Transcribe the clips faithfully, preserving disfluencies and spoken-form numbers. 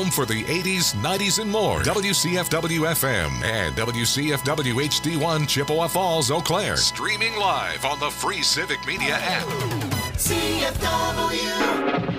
home for the eighties, nineties, and more. W C F W F M and W C F W H D one Chippewa Falls, Eau Claire. Streaming live on the free Civic Media app. C F W.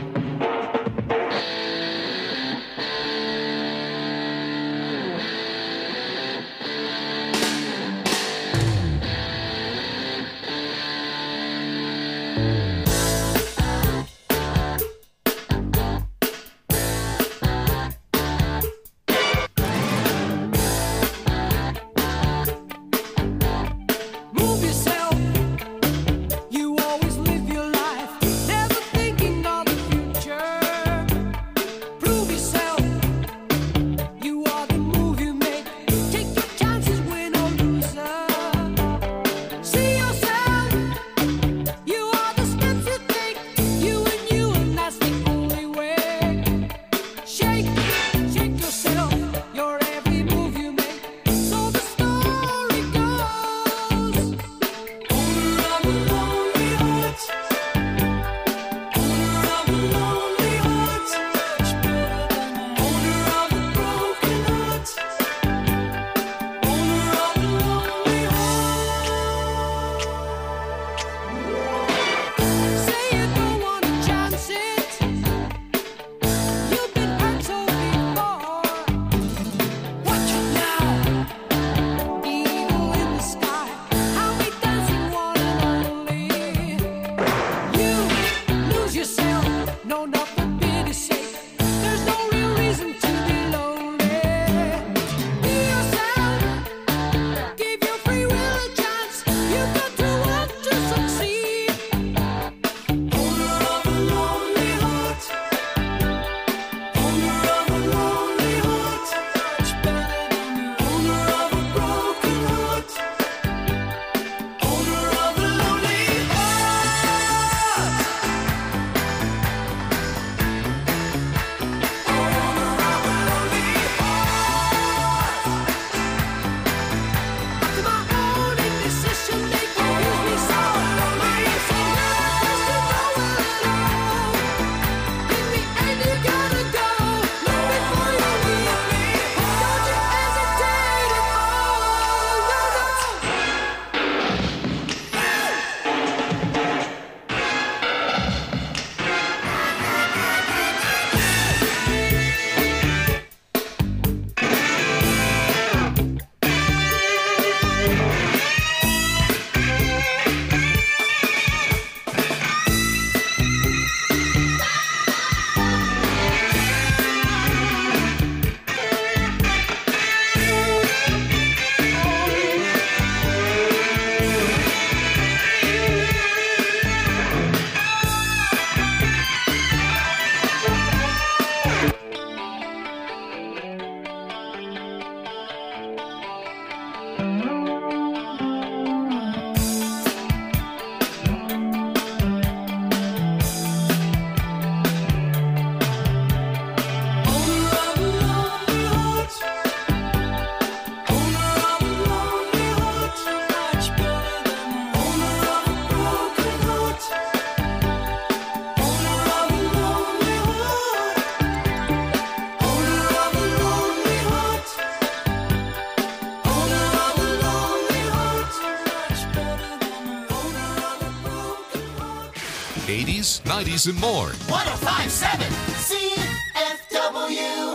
eighties, nineties, and more. one oh five point seven C F W.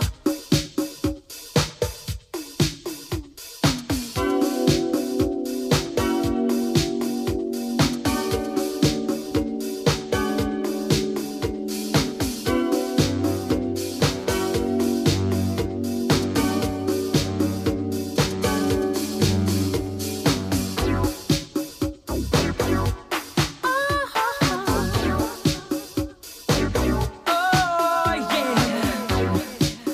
Oh, yeah.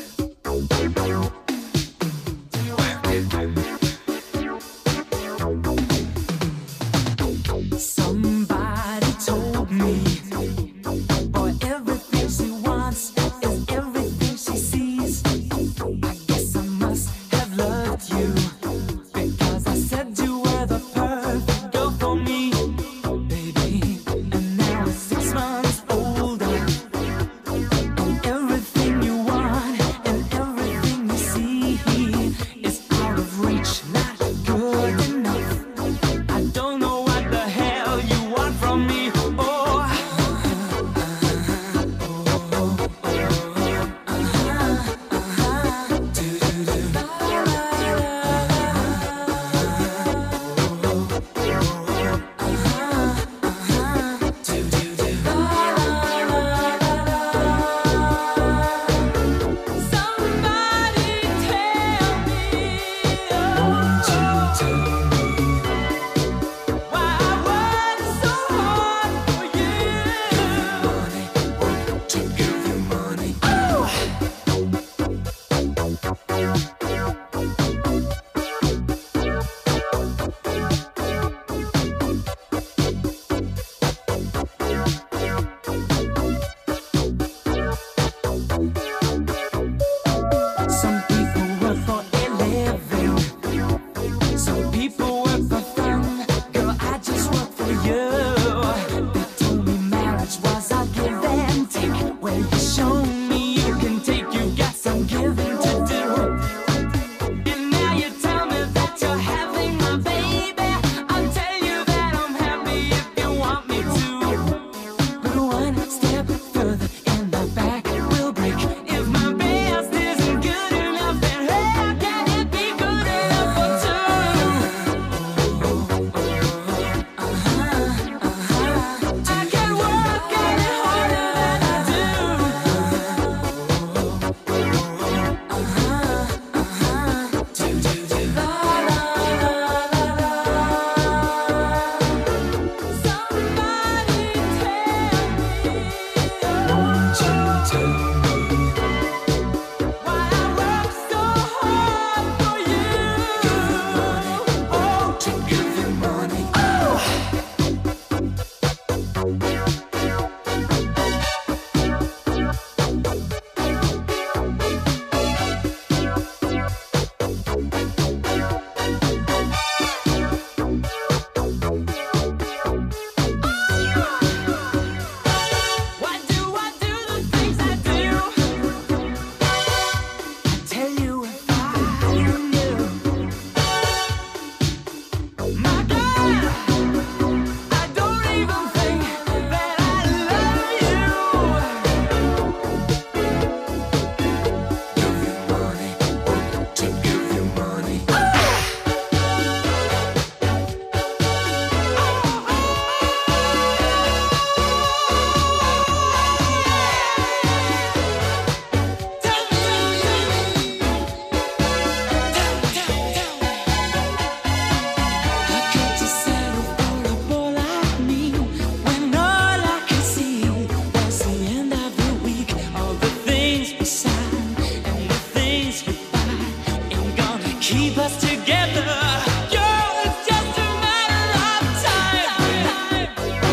keep us together. Girl, it's just a matter of time.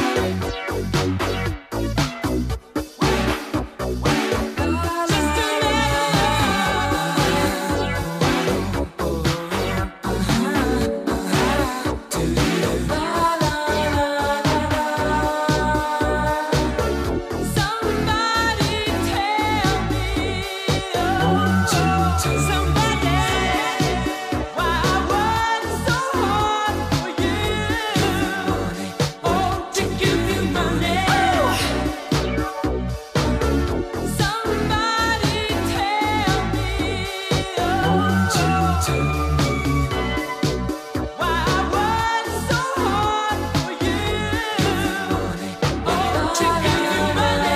Just a Somebody tell me, oh, somebody, why I work so hard for you, oh, to give you money. Somebody tell me, oh, why I work so hard for you, oh, to give you money.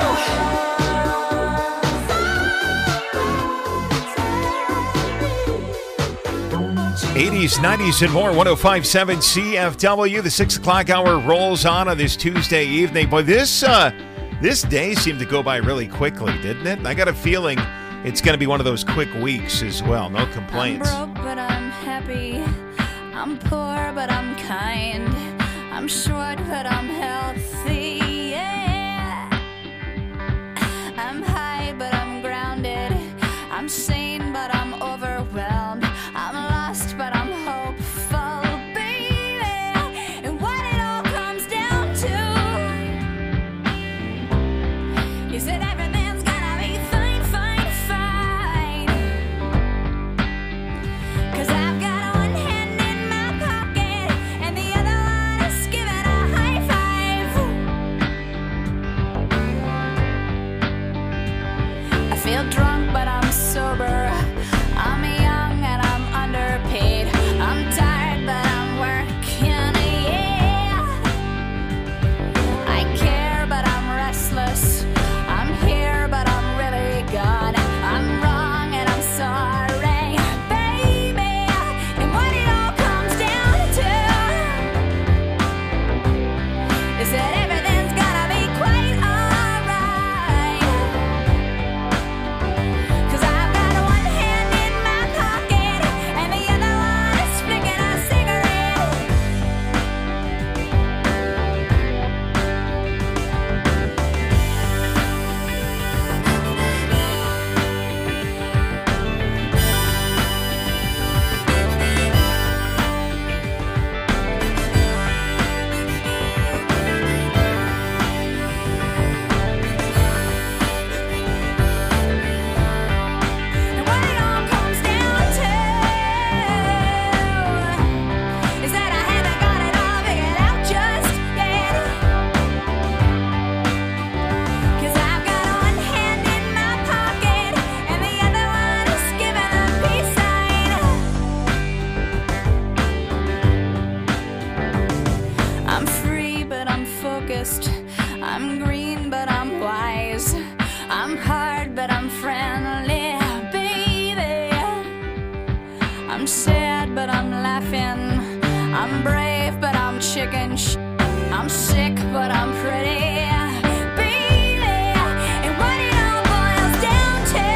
eighties, nineties, and more. one oh five point seven C F W. The six o'clock hour rolls on on this Tuesday evening. Boy, this uh, this day seemed to go by really quickly, didn't it? I got a feeling it's going to be one of those quick weeks as well. No complaints. I'm broke, but I'm happy. I'm poor, but I'm kind. I'm short, but I'm healthy. Yeah. I'm high, but I'm grounded. I'm sane, but I'm overwhelmed. I'm lost, but I'm hopeful, baby. And what it all comes down to is that everything's gonna be fine, fine, fine. 'Cause I've got one hand in my pocket and the other one is giving a high five. I feel drunk, but I'm sober. I'm young and I'm underpaid. I'm tired, but I'm working, yeah. I care, but I'm restless. I'm here, but I'm really gone. I'm wrong and I'm sorry, baby. And what it all comes down to is that everything's gonna be quite alright. 'Cause I've got one hand in my pocket and the other one is flicking a cigarette. And what it all comes down to is that I haven't got it all figured out just yet. 'Cause I've got one hand in my pocket and the other one is giving a peace sign. I'm free, but I'm focused. I'm green, but I'm wise. I'm hard, but I'm friendly, baby. I'm sad, but I'm laughing. I'm brave, but I'm chicken sh- I'm sick, but I'm pretty, baby. And what it all boils down to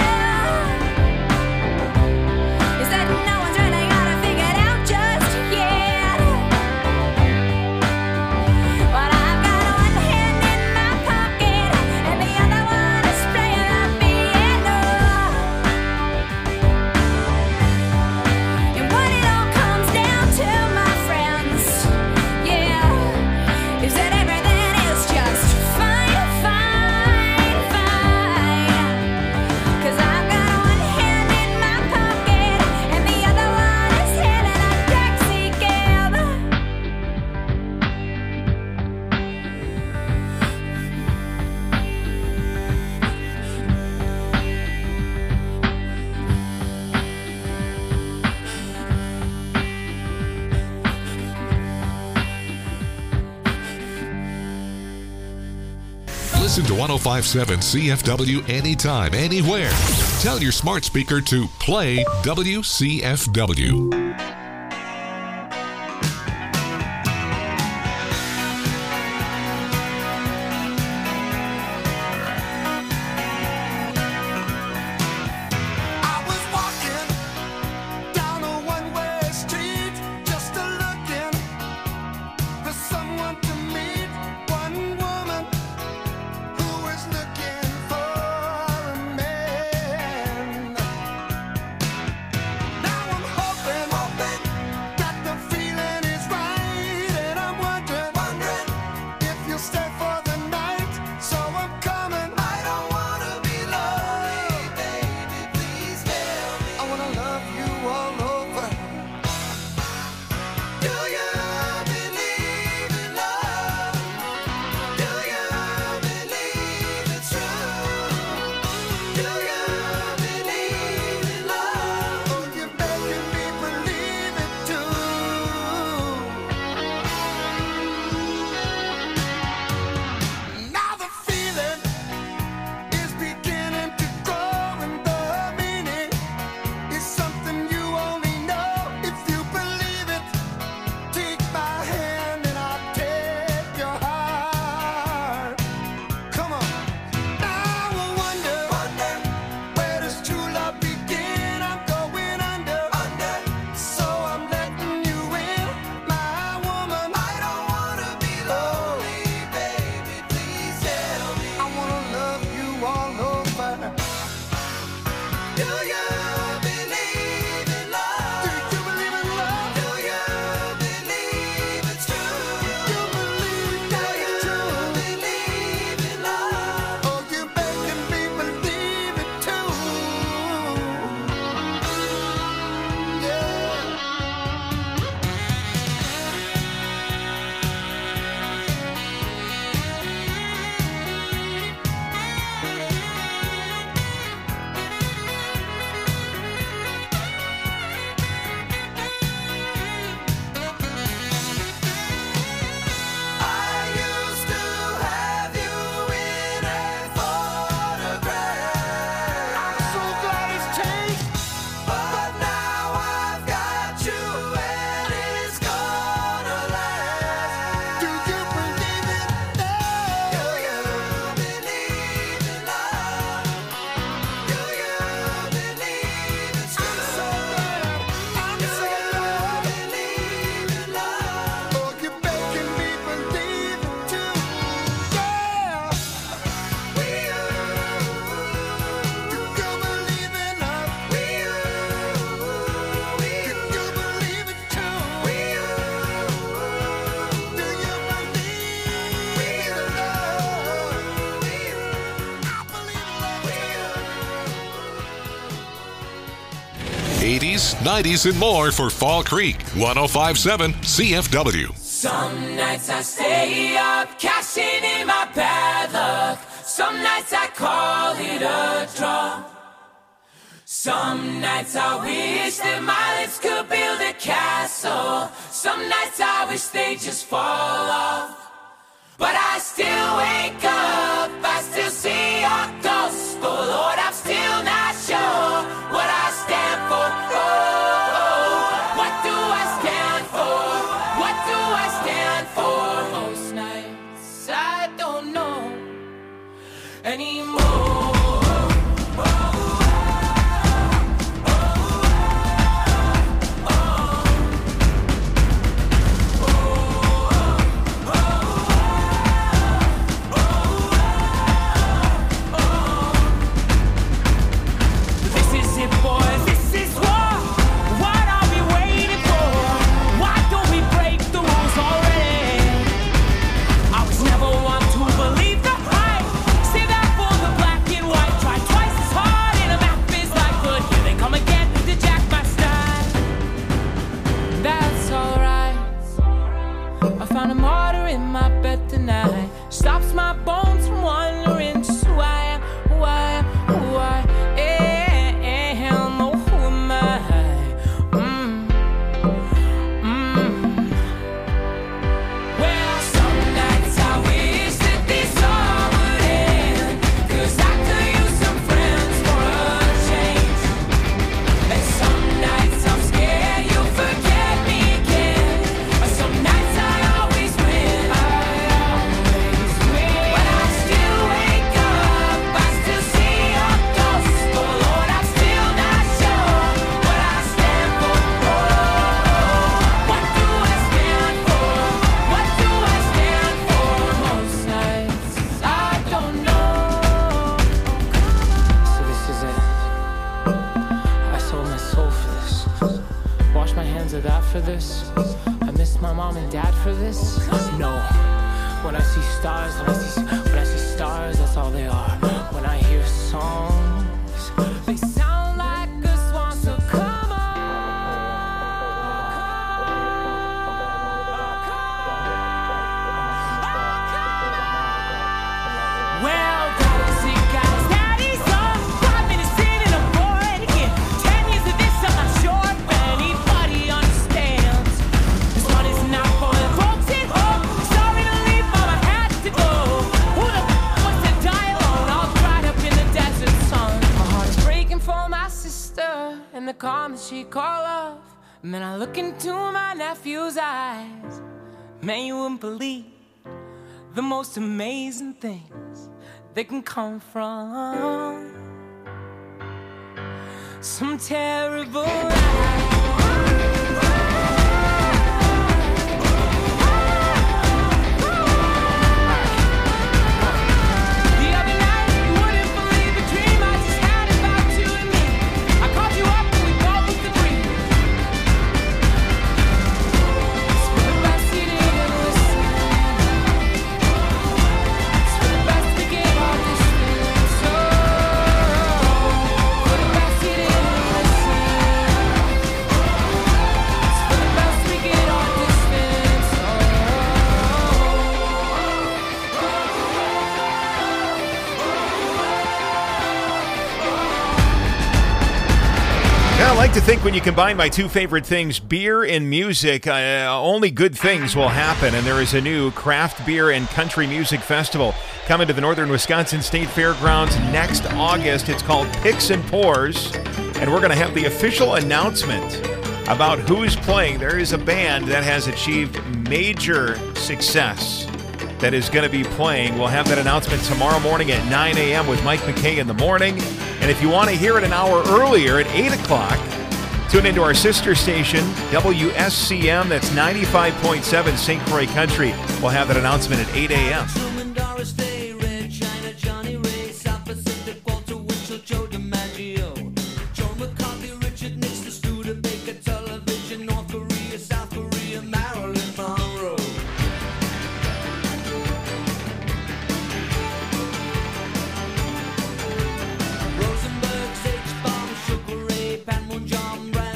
is that no one's really got it figured out just yet. But I've got one hand in my pocket and the other one is playing the piano. And what it all comes down to, my friends, yeah, is that everything is just fine, fine, fine. 'Cause I've got one hand in my pocket and the other one is hailing a taxi cab. Listen to one oh five point seven C F W anytime, anywhere. Tell your smart speaker to play W C F W. I was walking down a eighties, nineties, and more for Fall Creek. one oh five point seven C F W. Some nights I stay up, cashing in my bad luck. Some nights I call it a draw. Some nights I wish that my lips could build a castle. Some nights I wish they just fall off. But I still wake up, I still see your ghost. Oh Lord, I'm still not sure what I stand for. Oh, oh, what do I stand for? What do I stand for? Most nights I don't know anymore. Stops my bones from wondering just who I am, who I am, who I am. Oh, who am I? Mm. Mm. Well, some nights I wish that this all would end, 'cause I could use some friends for a change. And some nights I'm scared you'll forget me again. But some nights I always win. I always win. But I still wake up, I still see your ghost. Oh Lord, I'm still not sure what I stand for. Oh, what do I stand for? What do I stand for? Most nights I don't know. So this is it. I sold my soul for this. Wash my hands of that for this. I miss my mom and dad for this. No. When I see stars, when I see when I see stars, that's all they are. When I hear songs, they sound like a swan. So come on. Well, daddy's sick, guys, daddy's on. Five minutes in and I'm bored again. Ten years of this, I'm not sure if anybody understands. This one is not for the folks at home. Sorry to leave, mom, I had to go. Who the f- wants to die alone? All dried up in the desert sun. My heart is breaking for my sister and the calm that she called off. And then I look into my nephew's eyes. Man, you wouldn't believe the most amazing things that can come from some terrible lies. The other night, you wouldn't believe the dream I just had about you and me. I called you up and we both agreed. It's for the best you didn't listen. It's for the best we get all this feeling. So, for the best you didn't listen. It's for the best we get all this feeling. So. Yeah, I like to think when you combine my two favorite things, beer and music, uh, only good things will happen. And there is a new craft beer and country music festival coming to the Northern Wisconsin State Fairgrounds next August. It's called Picks and Pours, and we're going to have the official announcement about who's playing. There is a band that has achieved major success that is going to be playing. We'll have that announcement tomorrow morning at nine a.m. with Mike McKay in the morning. And if you want to hear it an hour earlier at eight o'clock, tune into our sister station, W S C M. That's ninety-five point seven Saint Croix Country. We'll have that announcement at eight a.m. Truman, Doris Day, Red China, Johnny Ray, South Pacific, Walter Winchell, Joe DiMaggio, Joe McCarthy, Richard Nixon, Studebaker, Television, North Korea, South Korea, Marilyn Monroe. Rosenberg, H-Bomb, Sugar Ray, Panmunjom, Brad.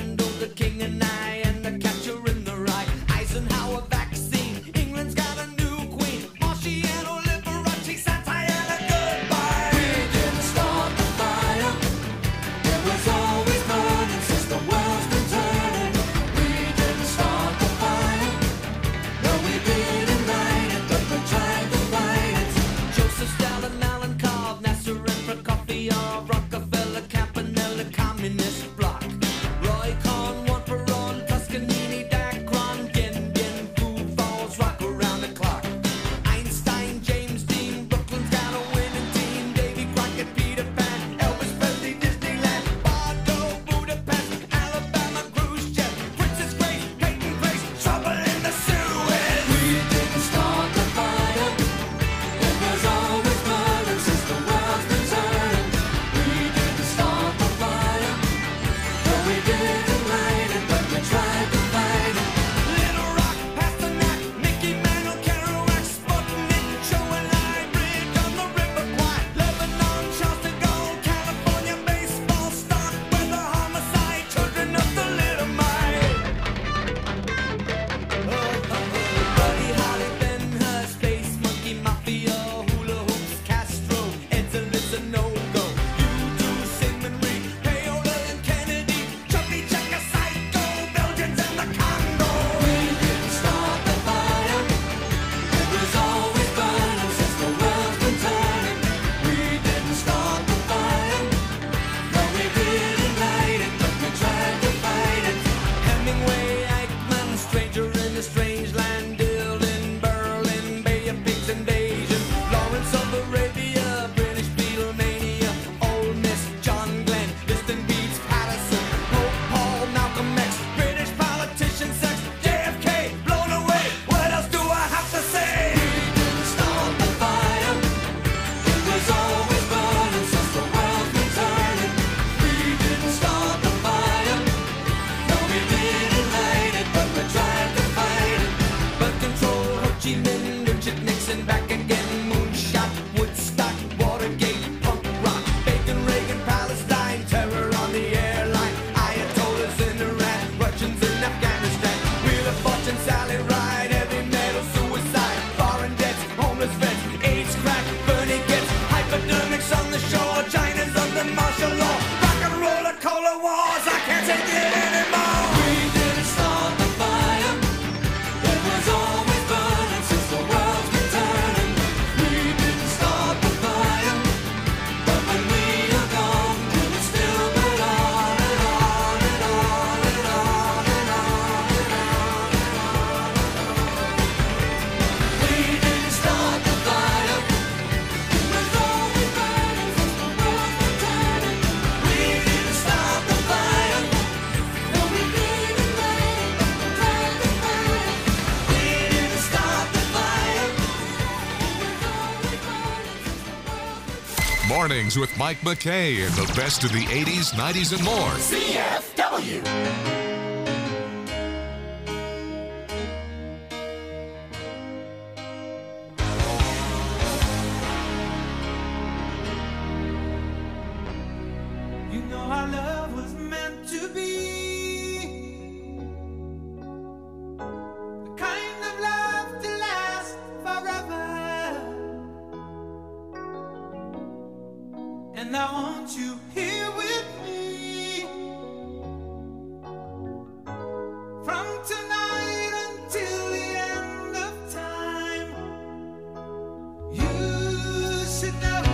Mornings with Mike McKay and the best of the eighties, nineties, and more. C F W. You know our love was meant to be the kind of love to last forever. And I want you here with me from tonight until the end of time. You should know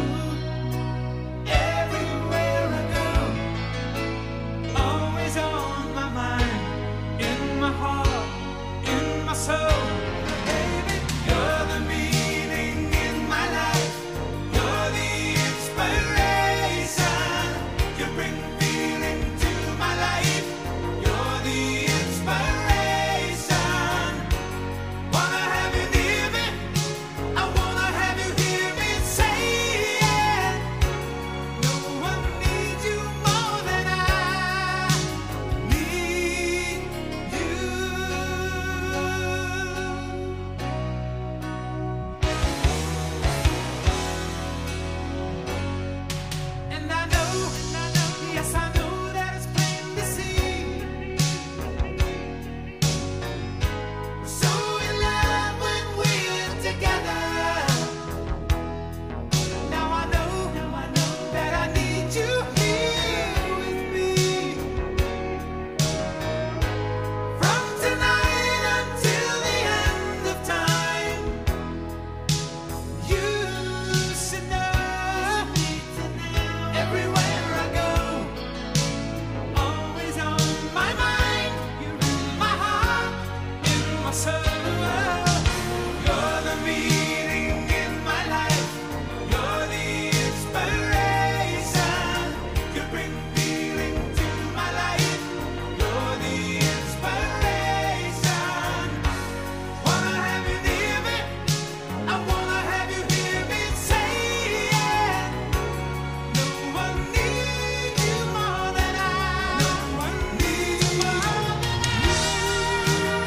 everywhere I go, always on my mind, in my heart, in my soul. Baby, you're the meaning in my life. You're the inspiration. You bring feeling to my life. You're the inspiration. Wanna have you near me. I wanna have you hear me say it. No one needs you more than I need you. And I know, yes I know that it's plain to see. We're so in love when we're together. Now I know, that I need you here with me. From tonight until the end of time. You should know, everywhere I go, always on my mind, in my heart, in my soul. You're the meaning in my life. You're the inspiration. You bring feeling to my life. You're the inspiration. Wanna have you near me. I wanna have you hear me say it. No one needs you more than I. No one needs you more than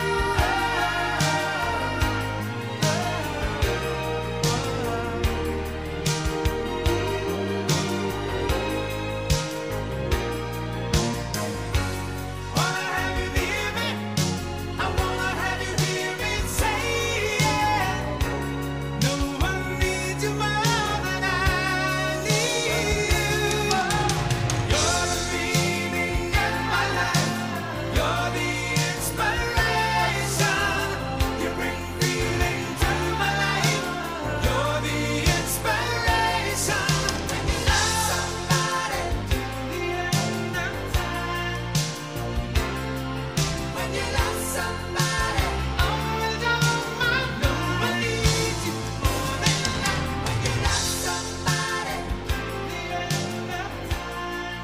Wanna have you near me. I wanna have you hear me say it. No one needs you more than I need you. You're the meaning in my life. You're the inspiration. You bring feeling to my life. You're the inspiration. When you love somebody to the end of time. When you love somebody, always on my mind. No one needs you more than that. When you love somebody to the end of time.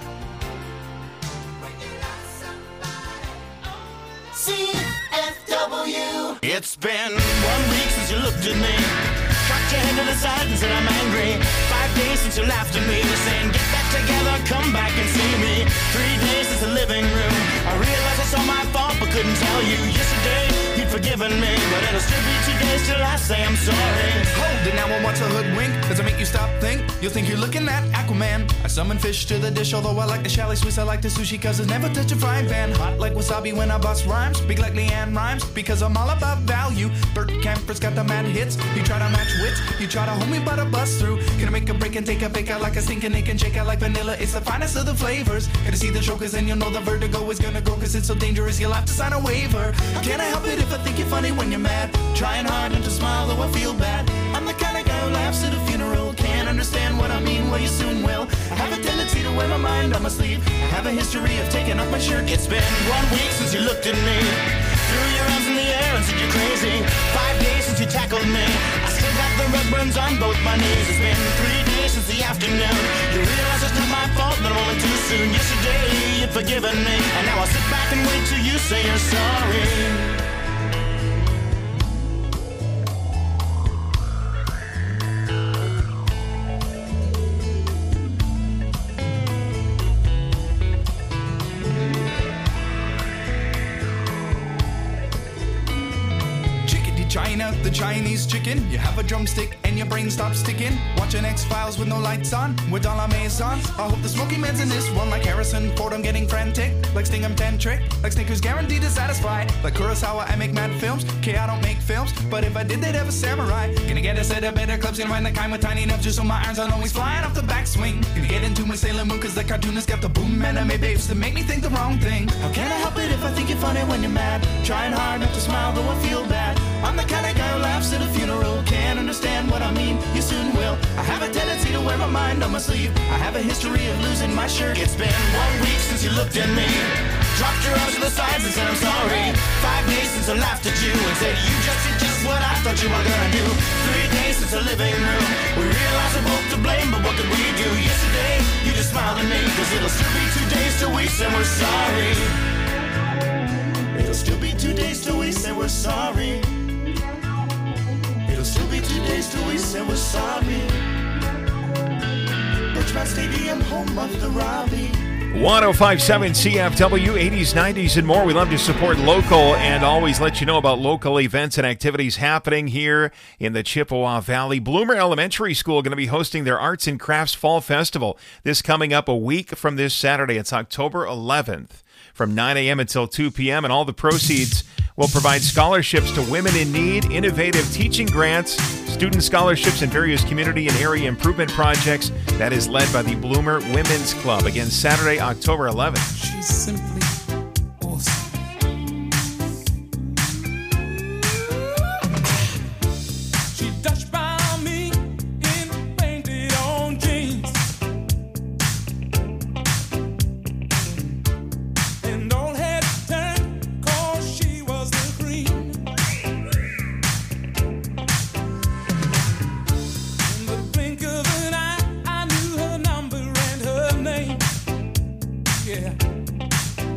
When you love somebody, always C F W. It's been one week since you looked at me, cocked your head to the side and said I'm angry. Five days since you laughed at me, saying get back together, come back and see me. Three days since the living room, I realized it's all my fault but couldn't tell you. Yesterday you'd forgiven me, but it'll still be two days till I say I'm sorry. Hold it now and watch a hoodwink. Does it make you stop, think? You'll think you're looking at Aquaman. I summon fish to the dish, although I like the chalet Swiss. I like the sushi cause it's never touch a frying pan. Hot like wasabi when I bust rhymes. Big like Leanne rhymes because I'm all about value. Bert Camper's got the mad hits. You try to match wits, you try to hold me but I bust through. Gonna make a break and take a fake out like a stinking Nick and shake out like vanilla. It's the finest of the flavors. Gonna see the show cause then you'll know the vertigo is gonna go cause it's so dangerous you'll have to sign a waiver. Can't I help it if I think you're funny when you're mad? Trying hard not to smile though I feel bad. I'm the kind of guy who laughs at a funeral. Can't understand what I mean, well you soon will. I have a tendency to wear my mind on my sleeve. I have a history of taking off my shirt. It's been one week since you looked at me, threw your arms in the air and said you're crazy. Five days since you tackled me, I still got the rug burns on both my knees. It's been three days since the afternoon. You realize it's not my fault, but I'm only too soon. Yesterday you'd forgiven me, and now I'll sit back and wait till you say you're sorry. cooking out the Chinese chicken. You have a drumstick and your brain stops ticking. Watching X-Files with no lights on, with all our maze on. I hope the smoky man's in this one like Harrison Ford. I'm getting frantic, like Sting I'm tantric, like Snickers guaranteed to satisfy. Like Kurosawa, I make mad films. Okay, I don't make films, but if I did, they'd have a samurai. Gonna get a set of better clubs, gonna find the kind with tiny nubs just so my irons aren't always flying off the backswing. Gonna get into my Sailor Moon cause the cartoonist got the boom anime babes that make me think the wrong thing. How can I help it if I think you're funny when you're mad? Trying hard not to smile though I feel bad. I'm the kind of guy who laughs at a funeral. Can't understand what I mean, you soon will. I have a tendency to wear my mind on my sleeve. I have a history of losing my shirt. It's been one week since you looked at me, dropped your arms to the sides and said I'm sorry. Five days since I laughed at you and said you just did just what I thought you were gonna do. Three days since the living room, we realized we're both to blame, but what could we do? Yesterday, you just smiled at me, cause it'll still be two days till we say we're sorry. It'll still be two days till we say we're sorry. It'll still be two days till we say we're sorry. Birchmount Stadium, home of the Robbie. one oh five point seven C F W, eighties, nineties, and more. We love to support local and always let you know about local events and activities happening here in the Chippewa Valley. Bloomer Elementary School going to be hosting their Arts and Crafts Fall Festival. This coming up a week from this Saturday. It's October eleventh from nine a.m. until two p.m. And all the proceeds will provide scholarships to women in need, innovative teaching grants, student scholarships, and various community and area improvement projects. That is led by the Bloomer Women's Club. Again, Saturday, October eleventh. She's simply awesome. She touched by me in painted on jeans, and all had turned cause she was the cream. In the blink of an eye, I knew her number and her name. Yeah.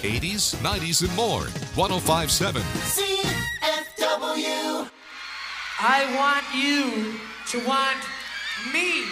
eighties, nineties, and more. one oh five point seven. C F W. I want you to want me.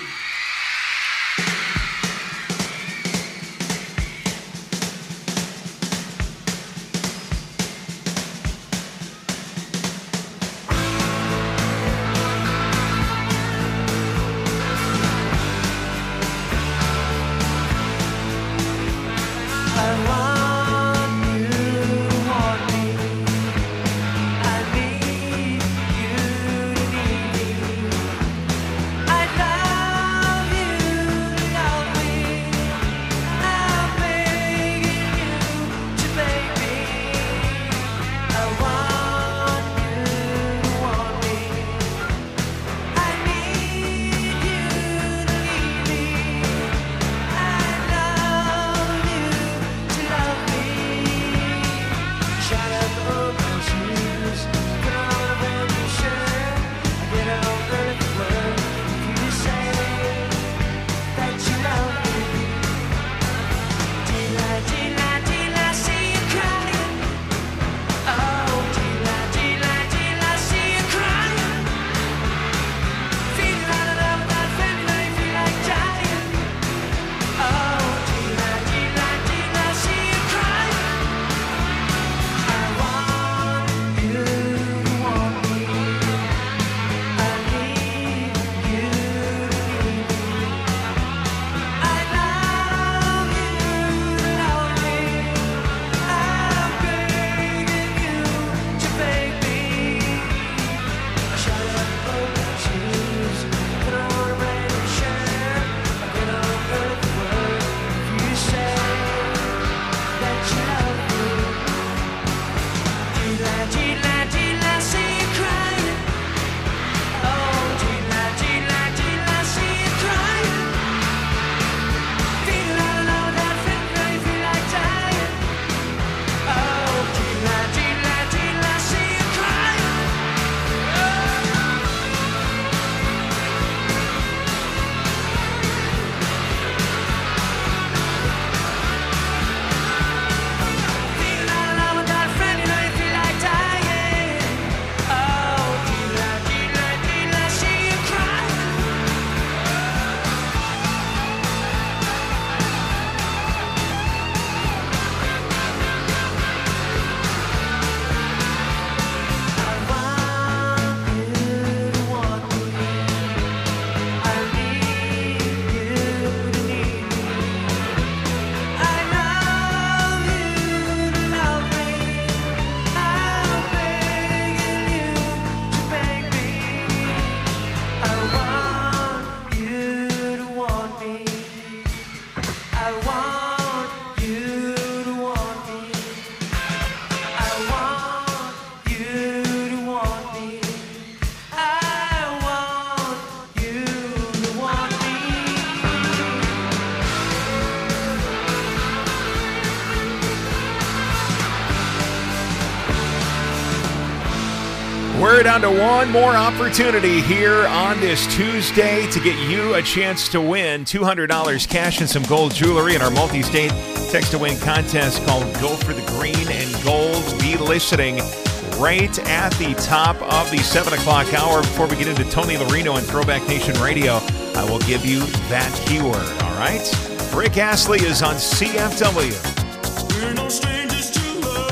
We're down to one more opportunity here on this Tuesday to get you a chance to win two hundred dollars cash and some gold jewelry in our multi-state text-to-win contest called Go for the Green and Gold. Be listening right at the top of the seven o'clock hour. Before we get into Tony Larino and Throwback Nation Radio, I will give you that keyword, all right? Rick Astley is on C F W. We're no strangers to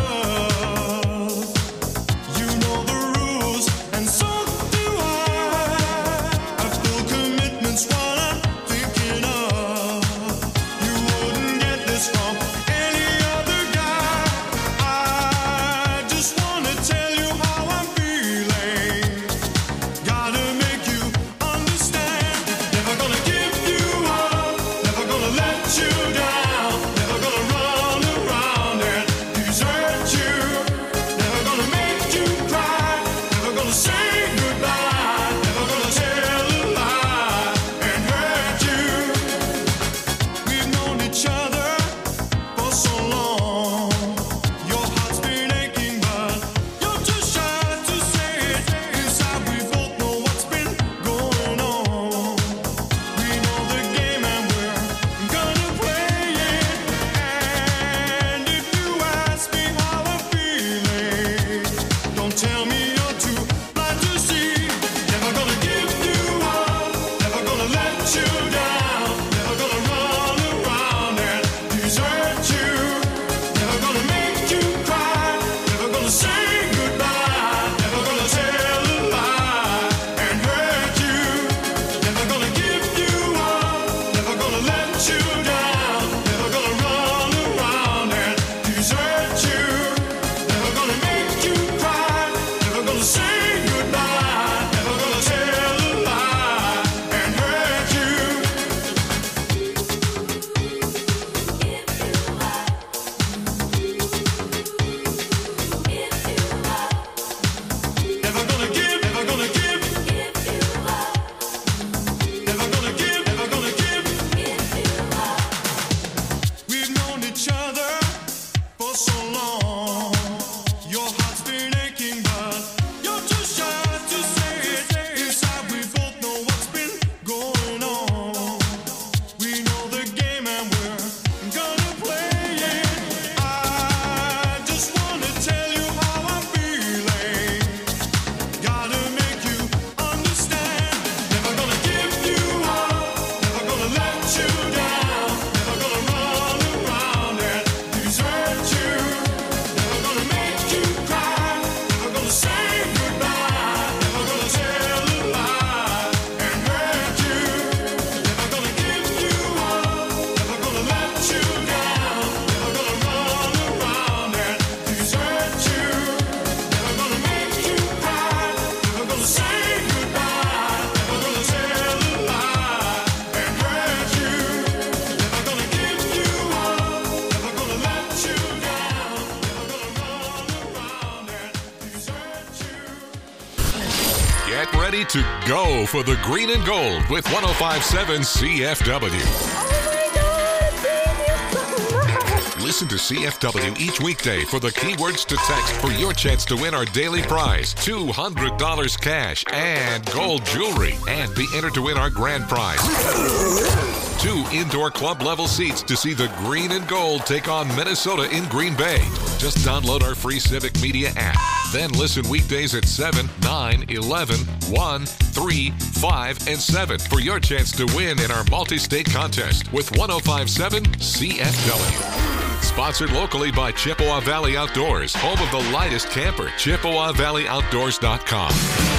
love. You know the rules, and so do I. I've full commitments while I'm thinking of. You wouldn't get this from any other guy. I just want to tell you how I'm feeling. Gotta make you understand. Never gonna give you up. Never gonna let you down. Never gonna run so long. Your heart's been aching, but you're too shy to say it. Inside, we both know what's been going on. We know the game and we're gonna play it. I just wanna tell you how I'm feeling. Gotta make you understand. Never gonna give you up. Never gonna let you down. Never gonna run around and desert you. Never gonna make you cry. Never gonna say goodbye. Never gonna tell a lie and hurt you. Never gonna give you up. Never gonna let you down. Never gonna run around and desert you. Never gonna make you cry. Never gonna say goodbye. Never gonna tell a lie and hurt you. Never gonna give you up. Never gonna let you down. Never gonna run around and desert you. Get ready to go for the green and gold with one oh five point seven C F W. Listen to C F W each weekday for the keywords to text for your chance to win our daily prize, two hundred dollars cash and gold jewelry, and be entered to win our grand prize. Two indoor club level seats to see the green and gold take on Minnesota in Green Bay. Just download our free Civic Media app. Then listen weekdays at seven, nine, eleven, one, three, five, and seven for your chance to win in our multi-state contest with one oh five point seven C F W. Sponsored locally by Chippewa Valley Outdoors, home of the lightest camper, Chippewa Valley Outdoors dot com.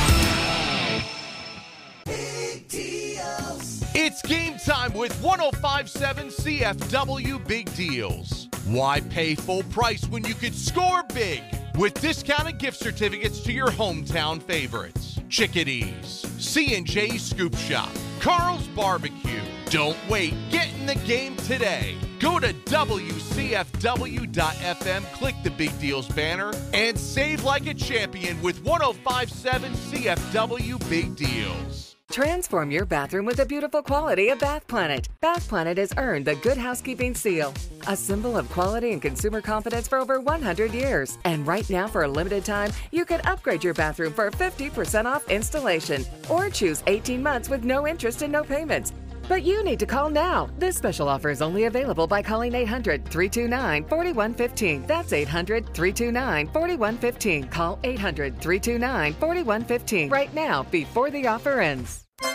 It's game time with one oh five point seven C F W Big Deals. Why pay full price when you could score big with discounted gift certificates to your hometown favorites? Chickadees, C and J Scoop Shop, Carl's Barbecue. Don't wait. Get in the game today. Go to W C F W dot F M, click the Big Deals banner, and save like a champion with one oh five point seven C F W Big Deals. Transform your bathroom with the beautiful quality of Bath Planet. Bath Planet has earned the Good Housekeeping Seal, a symbol of quality and consumer confidence for over one hundred years. And right now, for a limited time, you can upgrade your bathroom for fifty percent off installation or choose eighteen months with no interest and no payments. But you need to call now. This special offer is only available by calling eight hundred, three two nine, four one one five. That's eight hundred, three two nine, four one one five. Call eight hundred, three two nine, four one one five right now before the offer ends.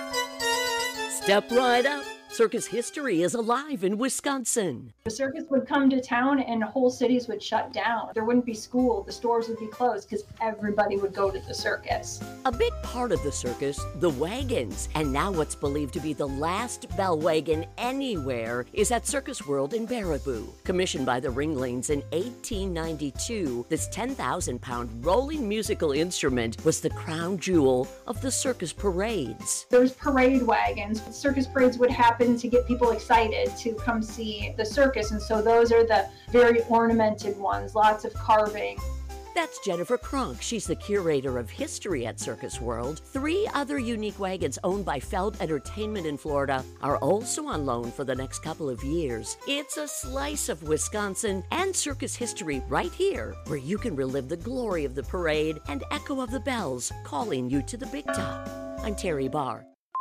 Step right up. Circus history is alive in Wisconsin. The circus would come to town and whole cities would shut down. There wouldn't be school, the stores would be closed because everybody would go to the circus. A big part of the circus, the wagons. And now what's believed to be the last bell wagon anywhere is at Circus World in Baraboo. Commissioned by the Ringlings in eighteen ninety-two, this ten thousand pound rolling musical instrument was the crown jewel of the circus parades. There's parade wagons. Circus parades would happen to get people excited to come see the circus, and so those are the very ornamented ones, lots of carving. That's Jennifer Kronk. She's the curator of history at Circus World. Three other unique wagons owned by Feld Entertainment in Florida are also on loan for the next couple of years. It's a slice of Wisconsin and circus history right here, where you can relive the glory of the parade and echo of the bells calling you to the big top. I'm Terry Barr.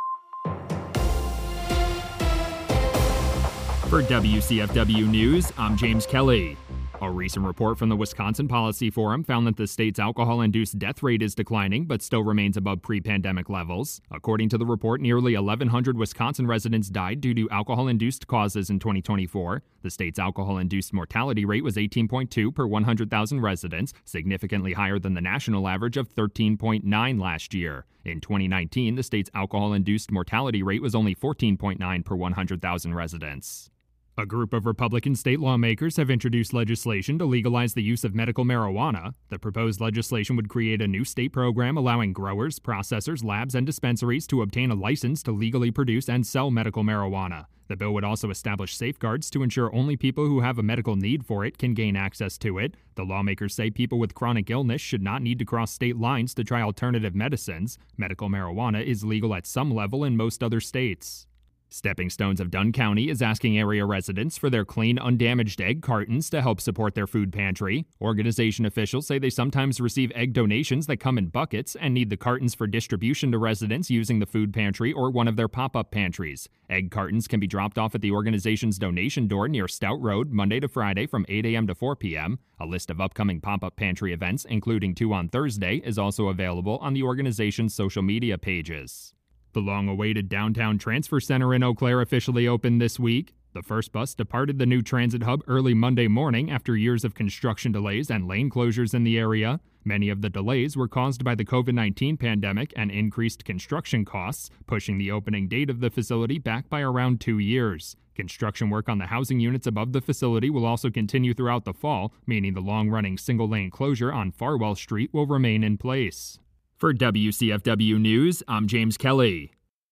For W C F W News, I'm James Kelly. A recent report from the Wisconsin Policy Forum found that the state's alcohol-induced death rate is declining, but still remains above pre-pandemic levels. According to the report, nearly eleven hundred Wisconsin residents died due to alcohol-induced causes in twenty twenty-four. The state's alcohol-induced mortality rate was eighteen point two per one hundred thousand residents, significantly higher than the national average of thirteen point nine last year. In twenty nineteen, the state's alcohol-induced mortality rate was only fourteen point nine per one hundred thousand residents. A group of Republican state lawmakers have introduced legislation to legalize the use of medical marijuana. The proposed legislation would create a new state program allowing growers, processors, labs, and dispensaries to obtain a license to legally produce and sell medical marijuana. The bill would also establish safeguards to ensure only people who have a medical need for it can gain access to it. The lawmakers say people with chronic illness should not need to cross state lines to try alternative medicines. Medical marijuana is legal at some level in most other states. Stepping Stones of Dunn County is asking area residents for their clean, undamaged egg cartons to help support their food pantry. Organization officials say they sometimes receive egg donations that come in buckets and need the cartons for distribution to residents using the food pantry or one of their pop-up pantries. Egg cartons can be dropped off at the organization's donation door near Stout Road Monday to Friday from eight a.m. to four p.m. A list of upcoming pop-up pantry events, including two on Thursday, is also available on the organization's social media pages. The long-awaited Downtown Transfer Center in Eau Claire officially opened this week. The first bus departed the new transit hub early Monday morning after years of construction delays and lane closures in the area. Many of the delays were caused by the covid nineteen pandemic and increased construction costs, pushing the opening date of the facility back by around two years. Construction work on the housing units above the facility will also continue throughout the fall, meaning the long-running single-lane closure on Farwell Street will remain in place. For W C F W News, I'm James Kelly.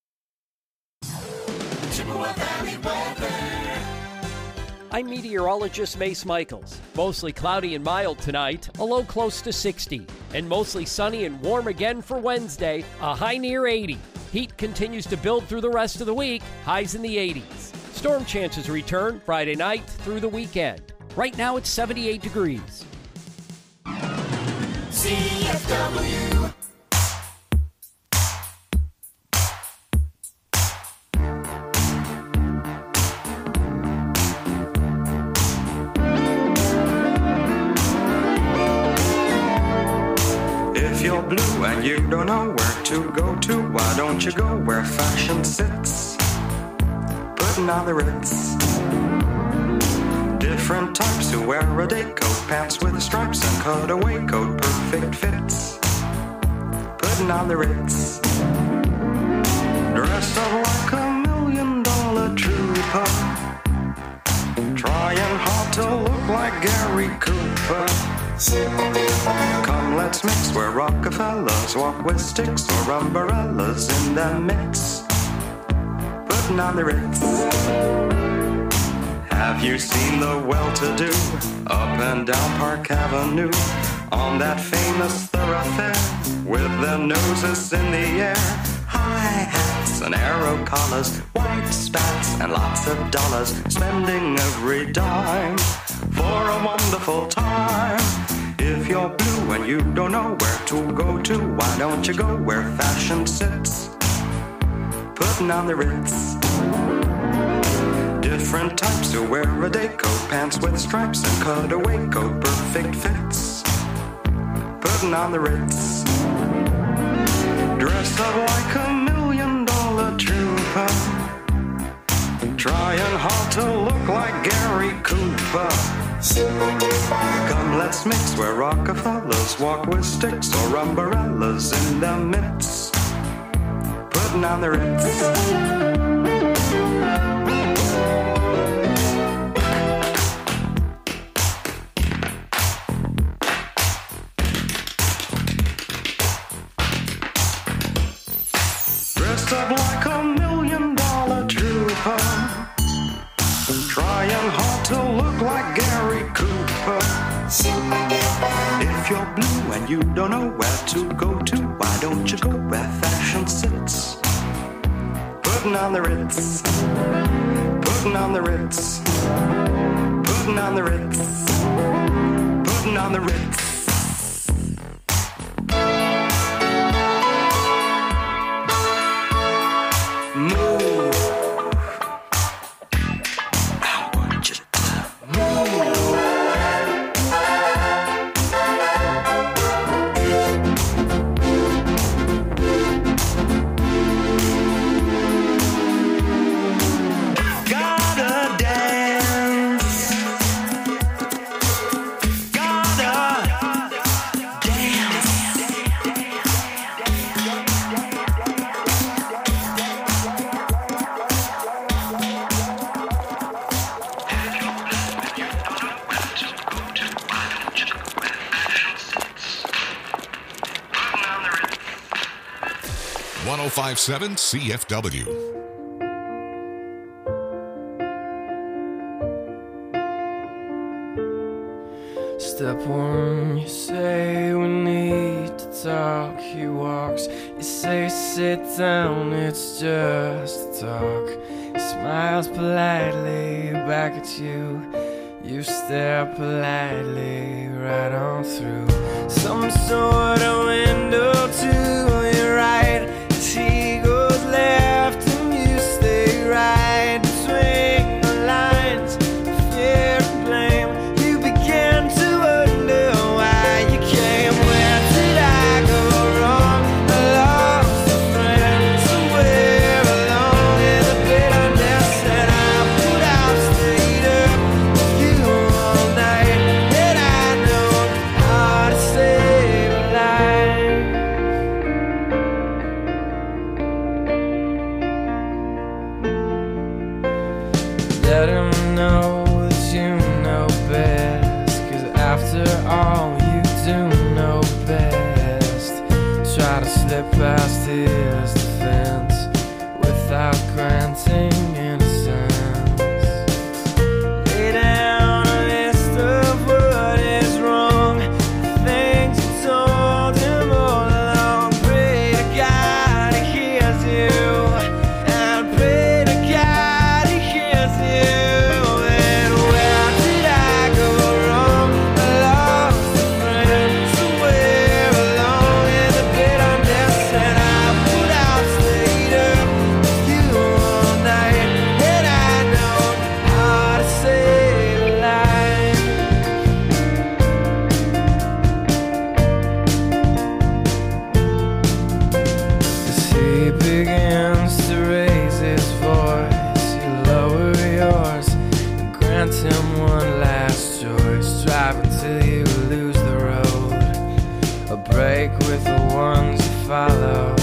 I'm meteorologist Mace Michaels. Mostly cloudy and mild tonight, a low close to sixty. And mostly sunny and warm again for Wednesday, a high near eighty. Heat continues to build through the rest of the week, highs in the eighties. Storm chances return Friday night through the weekend. Right now it's seventy-eight degrees. C F W. If you're blue and you don't know where to go to, why don't you go where fashion sits? Putting on the Ritz. Different types who wear a day coat, pants with stripes and cutaway coat, perfect fits. Putting on the Ritz. Dressed up like a million dollar trooper, trying hard to look like Gary Cooper. Come, let's mix where Rockefellers walk with sticks or umbrellas in their midst. Putting on the Ritz. Have you seen the well-to-do up and down Park Avenue on that famous thoroughfare with their noses in the air? High hats and arrow collars, white spats and lots of dollars, spending every dime for a wonderful time. If you're blue and you don't know where to go to, why don't you go where fashion sits? Putting on the Ritz. Different types who wear a day coat, pants with stripes and cutaway coat, perfect fits. Putting on the Ritz. Dressed up like a million dollar trooper, trying hard to look like Gary Cooper. Come, let's mix where Rockefellers walk with sticks or umbrellas in their midst. Putting on the Ritz. Dressed up like a million dollar trooper, trying hard to look like Gary Cooper. If you're blue and you don't know where to go to, why don't you go where fashion sits? Putting on the Ritz. Putting on the Ritz. Putting on the Ritz. Putting on the Ritz. one oh five point seven C F W. Step one, you say we need to talk. He walks, you say sit down, it's just a talk. smiles politely back at you. You stare politely right on through some sort of window to your right. She goes left and you stay right between the lines. Fear and blame, you begin to wonder why you came. Where did I go wrong? I lost a friend somewhere along in the bitterness, and I put out, stayed up with you all night, and I know how to save a life. Let him know that you know best, 'cause after all you do know best. Try to slip past his defense without granting innocence. Lay down a list of what is wrong, the things you told him all along. Pray to God he hears you, and pray to God he hears you. And where did I go wrong? I lost a friend somewhere along in the bitterness, and I put out, stayed up with you all night, and I know how to save a life. As he begins to raise his voice, you lower yours and grant him one last choice. Drive until you lose the road, a break with the ones you follow.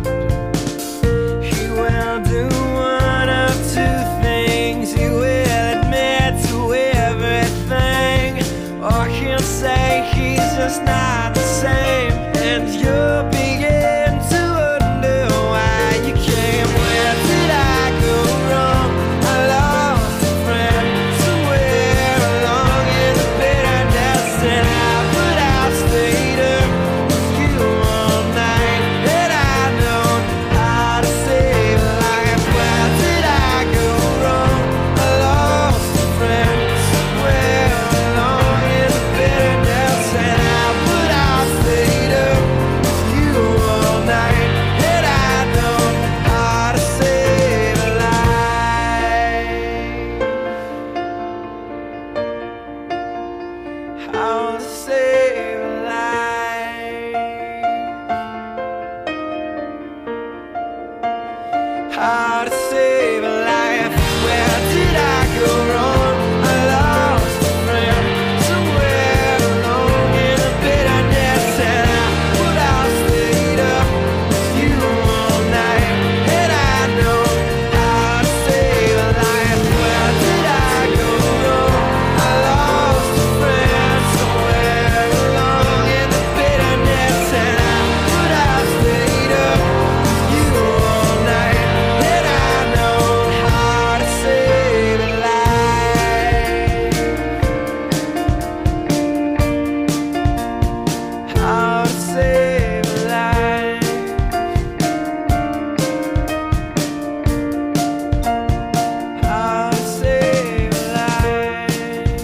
He will do one of two things. He will admit to everything, or he'll say he's just not the same, and you'll begin to wonder why you came. Where did I go wrong? I lost a friend somewhere along in the bitterness, and I put out, stayed up with you all night, and I know how to save a life. Where did I go wrong? I lost a friend somewhere along in the bitterness, and I put out, stayed up with you all night, and I know how to save a life. How to save a life. How to save a life. Where did I go wrong? I lost a friend somewhere along in the bitterness, and I put out, stayed up with you all night, and I know how to save a life. Where did I go wrong? I lost a friend somewhere along in the bitterness, and I put out, stayed up with you all night, and I know how to save a life. How to save a life. How to save a life.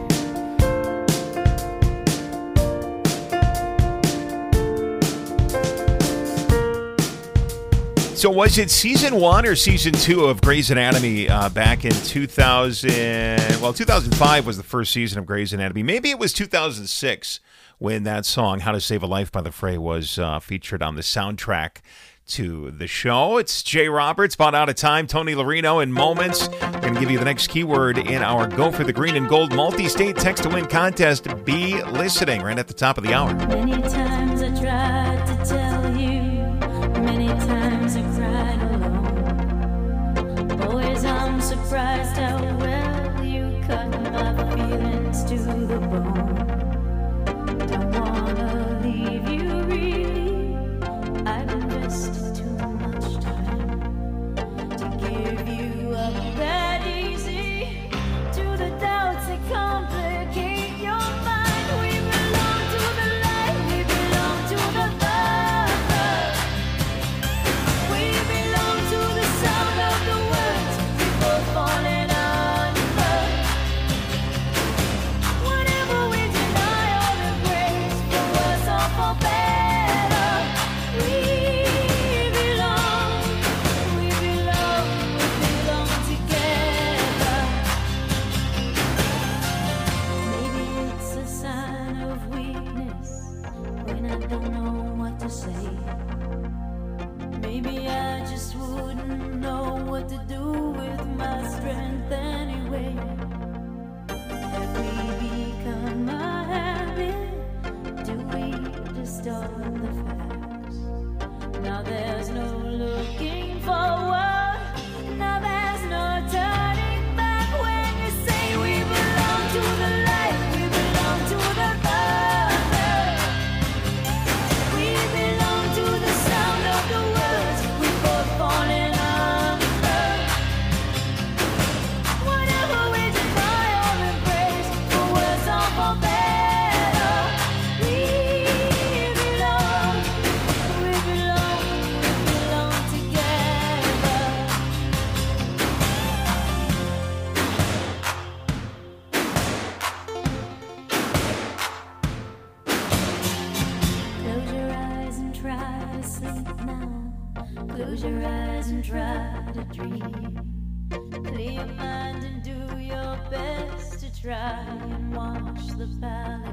So was it season one or season two of Grey's Anatomy uh, back in two thousand? Well, two thousand five was the first season of Grey's Anatomy. Maybe it was two thousand six when that song, How to Save a Life by The Fray, was uh, featured on the soundtrack to the show. It's Jay Roberts, about out of time. Tony Larino in moments. We're going to give you the next keyword in our Go for the Green and Gold multi-state text-to-win contest. Be listening right at the top of the hour. Many times I tried to tell you, many times I cried alone. Always I'm surprised how well you cut my feelings to the bone. Don't wanna leave you really, I've invested too much time to give you up that easy. To the doubts that complicate your mind, we belong to the light, we belong to the light. Close your eyes and try to dream. Clear your mind and do your best to try and wash the past